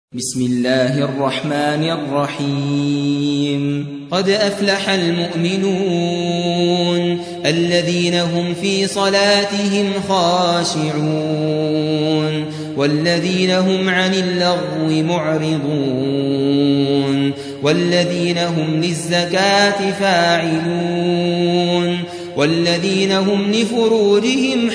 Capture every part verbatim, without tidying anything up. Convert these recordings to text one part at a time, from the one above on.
بسم الله الرحمن الرحيم قد أفلح المؤمنون الذين هم في صلاتهم خاشعون والذين هم عن اللغو معرضون والذين هم للزكاة فاعلون والذين هم لفروجهم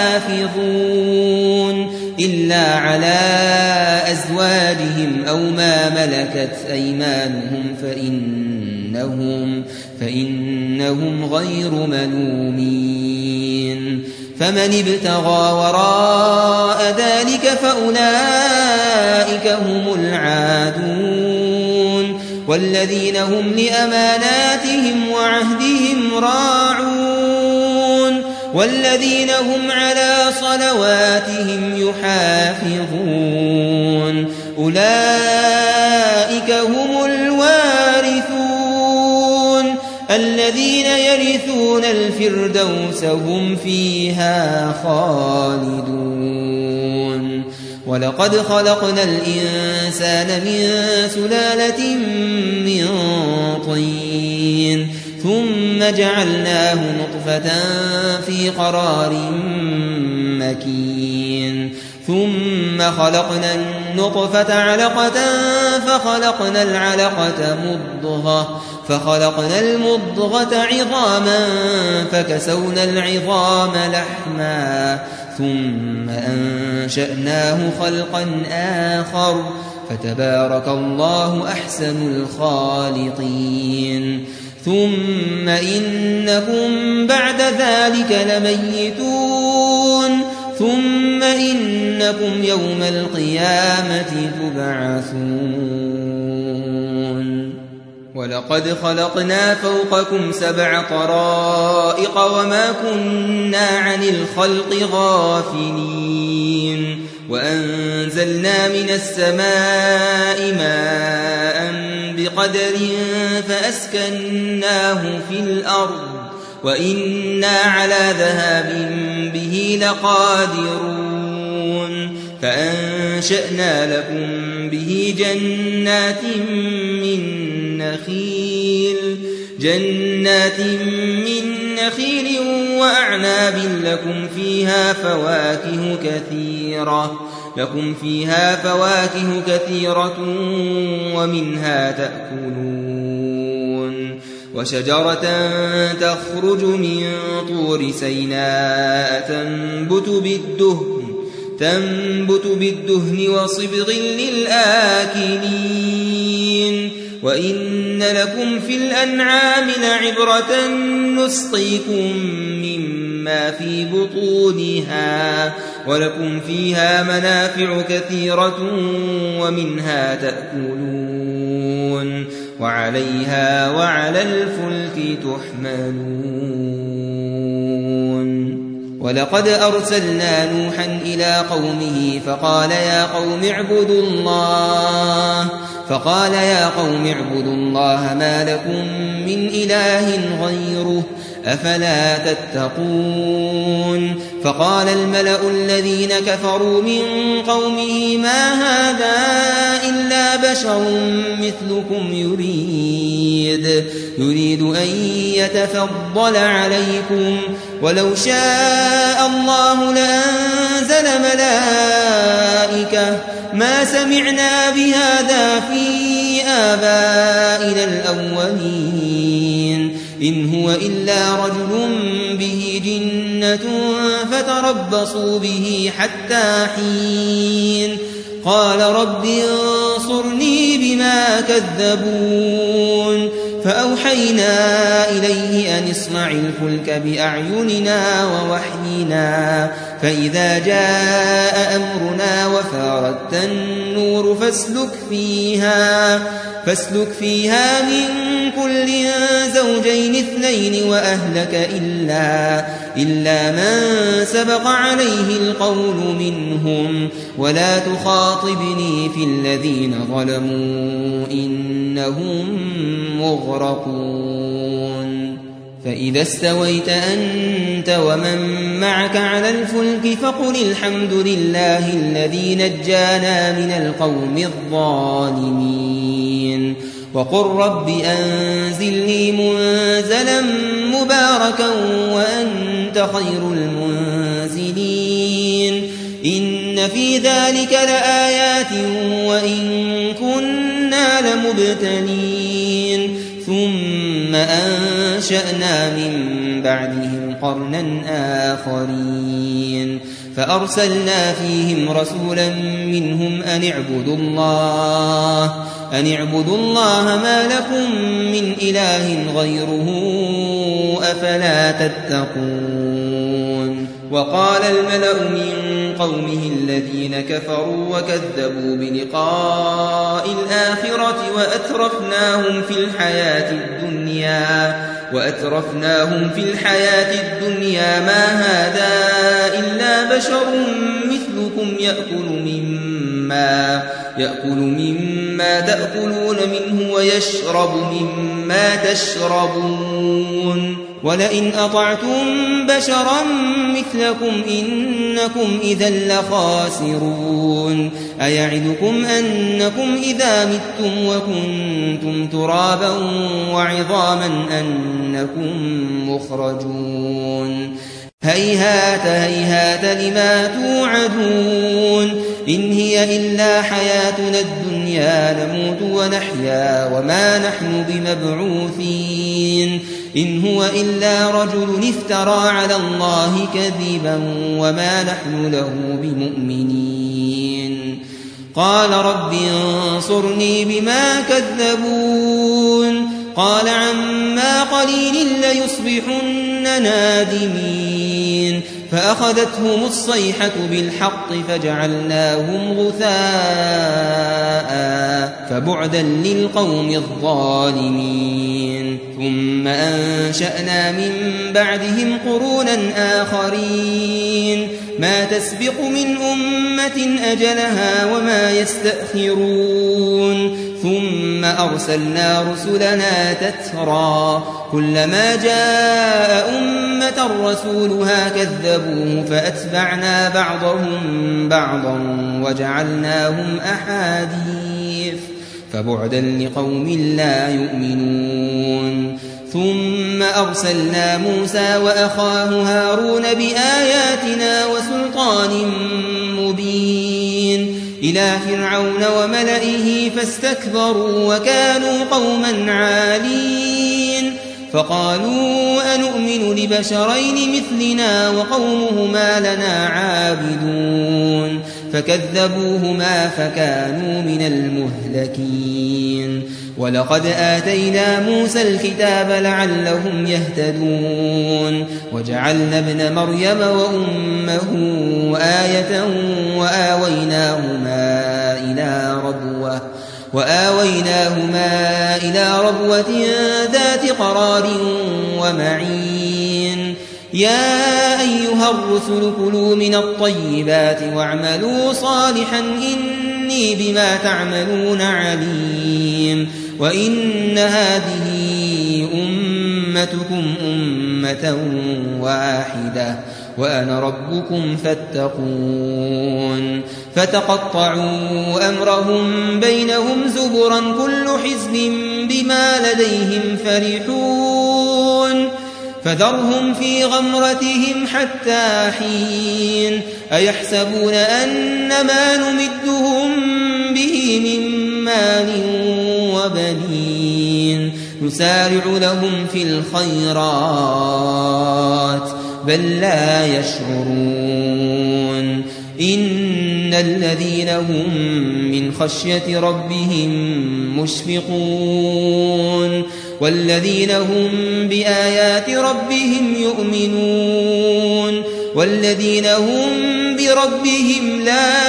حافظون إلا على أزواجهم أو ما ملكت أيمانهم فإنهم, فإنهم غير ملومين فمن ابتغى وراء ذلك فأولئك هم العادون والذين هم لأماناتهم وعهدهم راعون والذين هم على صلواتهم يحافظون أولئك هم الوارثون الذين يرثون الفردوس هم فيها خالدون ولقد خلقنا الإنسان من سلالة من طين ثم جعلناه نطفة في قرار مكين ثم خلقنا النطفة علقة فخلقنا العلقة مضغة فخلقنا المضغة عظاما فكسونا العظام لحما ثم أنشأناه خلقا آخر فتبارك الله أحسن الخالقين ثم إنكم بعد ذلك لميتون ثم إنكم يوم القيامة تبعثون ولقد خلقنا فوقكم سبع طرائق وما كنا عن الخلق غافلين وأنزلنا من السماء ماء بقدر فأسكناه في الأرض وإنا على ذهاب به لقادرون فأنشأنا لكم به جنات من نخيل جنات من نخيل وأعناب لكم فيها فواكه كثيرة لكم فيها فواكه كثيرة ومنها تأكلون وشجرة تخرج من طور سيناء تنبت بالدهن تنبت بالدهن وصبغ للآكلين وإن لكم في الأنعام لعبرة نسقيكم مما في بطونها ولكم فيها منافع كثيرة ومنها تأكلون وعليها وعلى الفلك تحملون ولقد أرسلنا نوحا إلى قومه فقال يا قوم اعبدوا الله فقال يا قوم اعبدوا الله ما لكم من إله غيره أفلا تتقون فقال الملأ الذين كفروا من قومه ما هذا إلا بشر مثلكم يريد يريد أن يتفضل عليكم ولو شاء الله لأنزل ملائكة ما سمعنا بهذا في آبائنا الأولين إن هو إلا رجل به جنة فتربصوا به حتى حين قال رب انصرني بما كذبون فأوحينا إليه أن اصنع الفلك بأعيننا ووحينا فإذا جاء أمرنا وفارت النور فاسلك فيها فاسلك فيها من كل زوجين اثنين وأهلك إلا, إلا من سبق عليه القول منهم ولا تخاطبني في الذين ظلموا إنهم مغرقون فإذا استويت أنت ومن معك على الفلك فقل الحمد لله الذي نجانا من القوم الظالمين وقل رب أنزلني منزلا مباركا وأنت خير المنزلين إن في ذلك لآيات وإن كنا لمبتلين ثم أنشأنا من بعدهم قرنا آخرين فأرسلنا فيهم رسولا منهم أن اعبدوا الله أن اعبدوا الله ما لكم من إله غيره أفلا تتقون وقال الملأ من قومه الذين كفروا وكذبوا بلقاء الآخرة وأترفناهم في الحياة الدنيا وأترفناهم في الحياة الدنيا ما هذا إلا بشر مثلكم يأكل مما يأكل مما تأكلون منه ويشرب مما تشربون ولئن أطعتم بشرا مثلكم إنكم إذا لخاسرون أيعدكم أنكم إذا متم وكنتم ترابا وعظاما أنكم مخرجون هيهات هيهات لما توعدون إن هي إلا حياتنا الدنيا نموت ونحيا وما نحن بمبعوثين إن هو إلا رجل افترى على الله كذبا وما نحن له بمؤمنين قال رب انصرني بما كذبون قال عما قليل ليصبحن نادمين فأخذتهم الصيحة بالحق فجعلناهم غثاء فبعدا للقوم الظالمين ثم أنشأنا من بعدهم قرونا آخرين ما تسبق من أمة أجلها وما يستأخرون ثم أرسلنا رسلنا تترى كلما جاء أمة رسولها كذبوه فأتبعنا بعضهم بعضا وجعلناهم أحاديث فبعدا لقوم لا يؤمنون ثم أرسلنا موسى وأخاه هارون بآياتنا وسلطان مبين إلى فرعون وملئه فاستكبروا وكانوا قوما عالين فقالوا أنؤمن لبشرين مثلنا وقومهما لنا عابدون فكذبوهما فكانوا من المهلكين ولقد آتينا موسى الكتاب لعلهم يهتدون وجعلنا ابن مريم وأمه آية وآويناهما إلى ربوة وآويناهما إلى ربوة ذات قرار ومعين يا أيها الرسل كلوا من الطيبات واعملوا صالحا إني بما تعملون عليم وإن هذه أمتكم أمة واحدة وأنا ربكم فاتقون فتقطعوا أمرهم بينهم زبرا كل حزب بما لديهم فرحون فذرهم في غمرتهم حتى حين أيحسبون أن ما نمدهم به من مال وبنين نسارع لهم في الخيرات بل لا يشعرون إن الذين هم من خشية ربهم مشفقون والذين هم بآيات ربهم يؤمنون والذين هم بربهم لا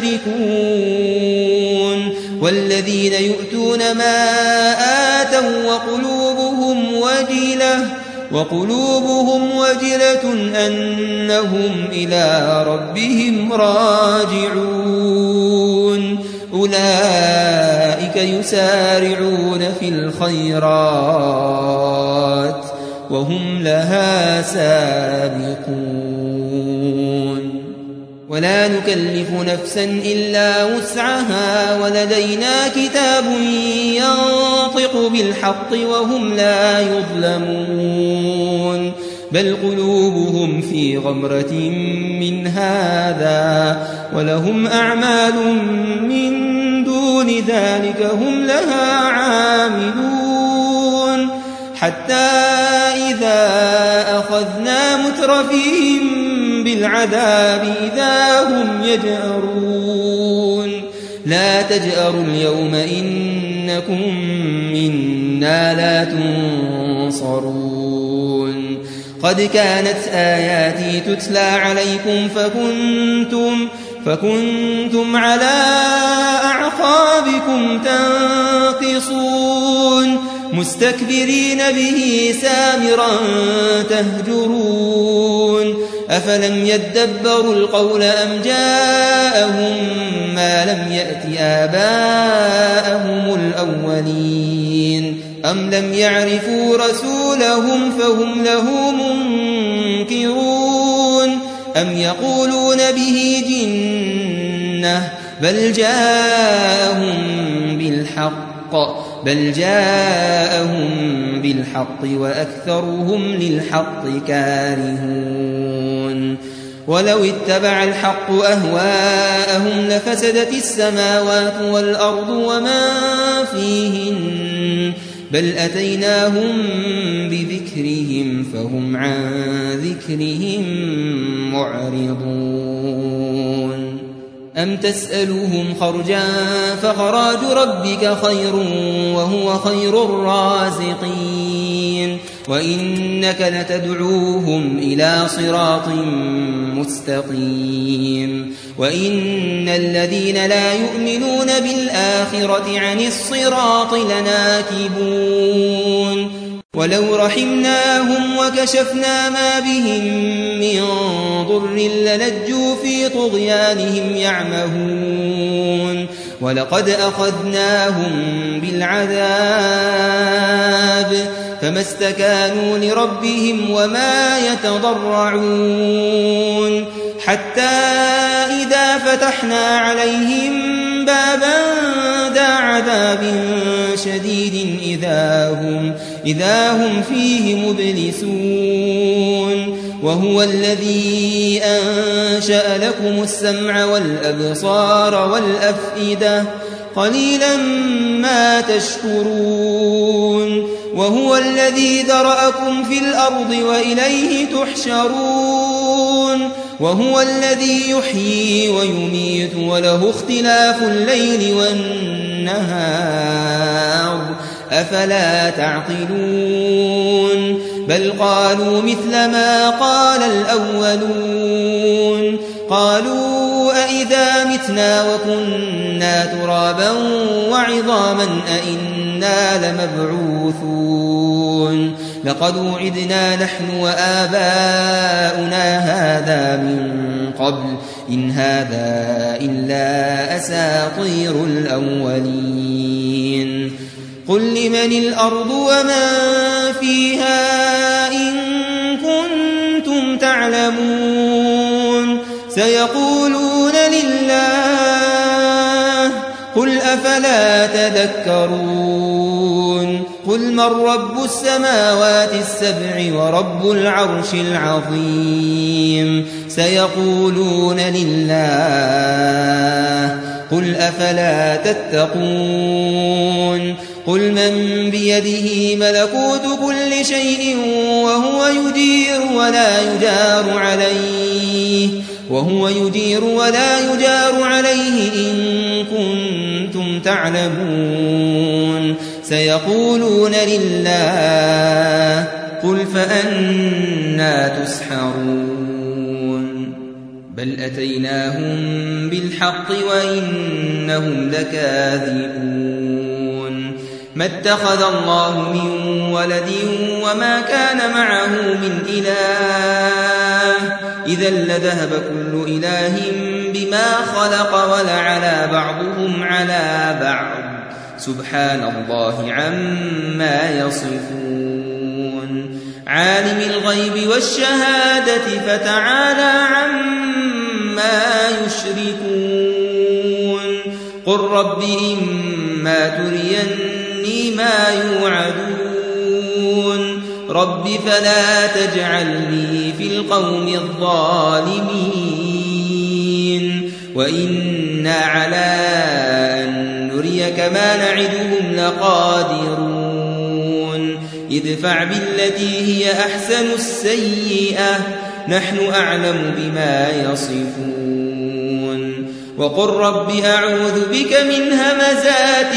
يشركون والذين يؤتون ما آتوا وقلوبهم وجلة وقلوبهم وجلة أنهم إلى ربهم راجعون أولئك يسارعون في الخيرات وهم لها سابقون ولا نكلف نفسا إلا وسعها ولدينا كتاب ينطق بالحق وهم لا يظلمون بل قلوبهم في غمرة من هذا ولهم أعمال من دون ذلك هم لها عاملون حتى إذا أخذنا مترفيهم بالعذاب إذا هم يجأرون لا تجأروا اليوم إنكم منا لا تنصرون قد كانت آياتي تتلى عليكم فكنتم, فكنتم على أعقابكم تنقصون مستكبرين به سامرا تهجرون أفلم يدبروا القول أم جاءهم ما لم يأت آباءهم الأولين أم لم يعرفوا رسولهم فهم له منكرون أم يقولون به جنة بل جاءهم بالحق بل جاءهم بالحق وأكثرهم للحق كارهون ولو اتبع الحق أهواءهم لفسدت السماوات والأرض وما فيهن بل أتيناهم بذكرهم فهم عن ذكرهم معرضون أم تسألهم خرجا فخراج ربك خير وهو خير الرازقين وإنك لتدعوهم إلى صراط مستقيم وإن الذين لا يؤمنون بالآخرة عن الصراط لناكبون ولو رحمناهم وكشفنا ما بهم من ضر للجوا في طغيانهم يعمهون ولقد أخذناهم بالعذاب فما استكانوا لربهم وما يتضرعون حتى إذا فتحنا عليهم بابا ذا عذاب شديد إذا هم, إذا هم فيه مبلسون وهو الذي أنشأ لكم السمع والأبصار والأفئدة قليلا ما تشكرون وهو الذي ذرأكم في الأرض وإليه تحشرون وهو الذي يحيي ويميت وله اختلاف الليل والنهار أفلا تعقلون بل قالوا مثل ما قال الأولون قالوا أئذا متنا وكنا ترابا وعظاما أئنا لمبعوثون لقد وعدنا نحن وآباؤنا هذا من قبل إن هذا إلا أساطير الأولين قل لمن الأرض وما فيها إن كنتم تعلمون سيقولون لله قل أفلا تذكرون قل من رب السماوات السبع ورب العرش العظيم سيقولون لله قل أفلا تتقون قل من بيده ملكوت كل شيء وهو يجير ولا يجار عليه وهو يجير ولا يجار عليه إن كنتم تعلمون سيقولون لله قل فأنى تسحرون بل أتيناهم بالحق وإنهم لكاذبون ما اتخذ الله من ولد وما كان معه من إله إذا لذهب كل إله بما خلق ولعلى بعضهم على بعض سبحان الله عما يصفون عالم الغيب والشهادة فتعالى عما يشركون قل رب إما تريني ما يوعدون رب فلا تجعلني في القوم الظالمين وإنا على أن نريك ما نعدهم لقادرون ادفع بالتي هي أحسن السيئة نحن أعلم بما يصفون وقل رب أعوذ بك من همزات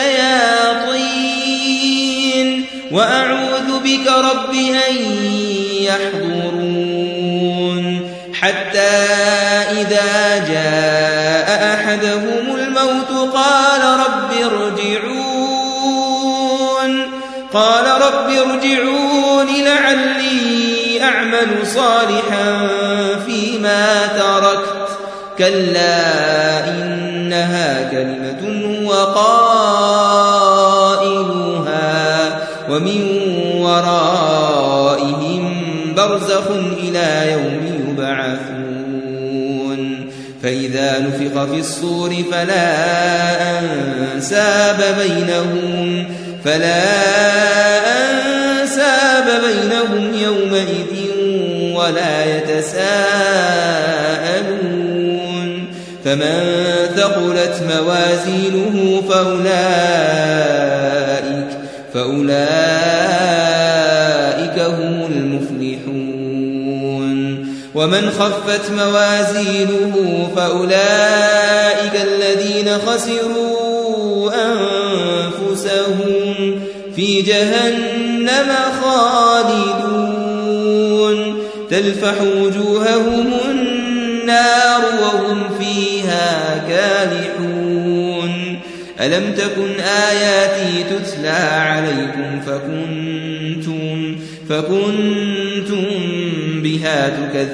الشياطين وأعوذ بك رب أن يحضرون حتى إذا جاء أحدهم الموت قال رب ارجعون قال رب ارجعون لعلي أعمل صالحا فيما تركت كلا إنها كلمة هو قائلها ومن ورائهم برزخ إلى يوم يبعثون فإذا نفخ في الصور فلا أنساب بينهم فلا أنساب بينهم يومئذ ولا يتساءلون فمن ثقلت موازينه فأولئك فأولئك هم المفلحون ومن خفت موازينه فأولئك الذين خسروا أنفسهم في جهنم خالدون تلفح وجوههم النار وهم فيها كالحون ألم تكن آياتي تتلى عليكم فكنتم, فكنتم بها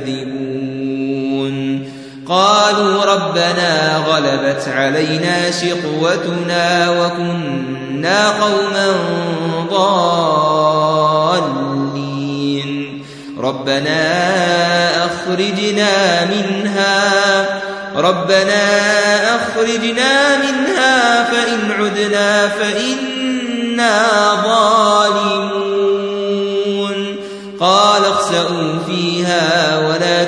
تكذبون قالوا ربنا غلبت علينا شقوتنا وكنا قوما ضالين ربنا أخرجنا منها ربنا أخرجنا منها فإن عدنا فإنا ظالمون قال اخسئوا فيها ولا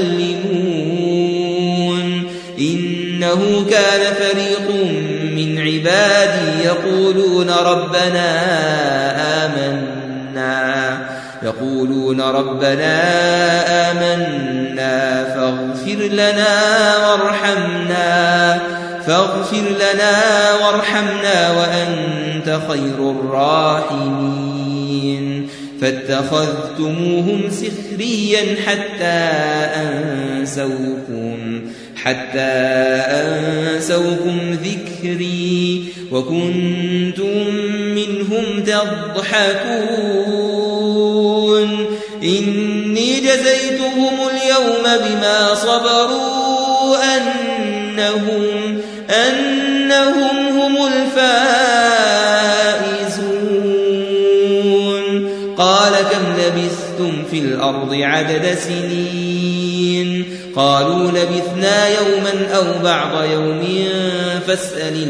تكلمون إنه كان فريق من عبادي يقولون ربنا آمنا يقولون ربنا آمنا فاغفر لنا وارحمنا فاغفر لنا وارحمنا وأنت خير الراحمين فاتخذتموهم سخريا حتى أنسوكم حتى أنسوكم ذكري وكنتم منهم تضحكون إني جزيتهم اليوم بما صبروا أنهم, أنهم هم الفائزون قال كم لبثتم في الأرض عدد سنين قالوا لبثنا يوما أو بعض يوم فاسأل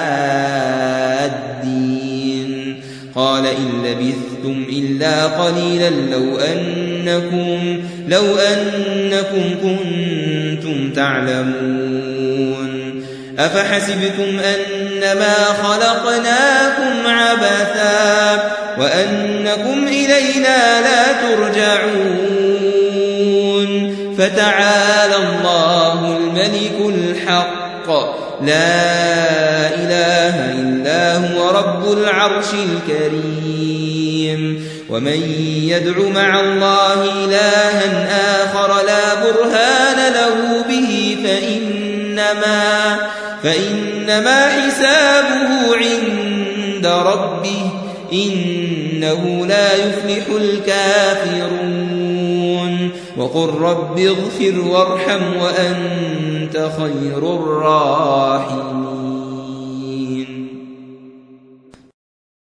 العادين قال إن لبثتم إلا قليلا لو أنكم, لو أنكم كنتم تعلمون أفحسبتم أنما خلقناكم عبثا وأنكم إلينا لا ترجعون فتعالى الله الملك الحق لا إله إلا هو رب العرش الكريم ومن يدع مع الله إلها آخر لا برهان له به فإنما, فإنما حسابه عند ربه إنه لا يفلح الكافرون وقل رب اغفر وارحم وأنت خير الراحمين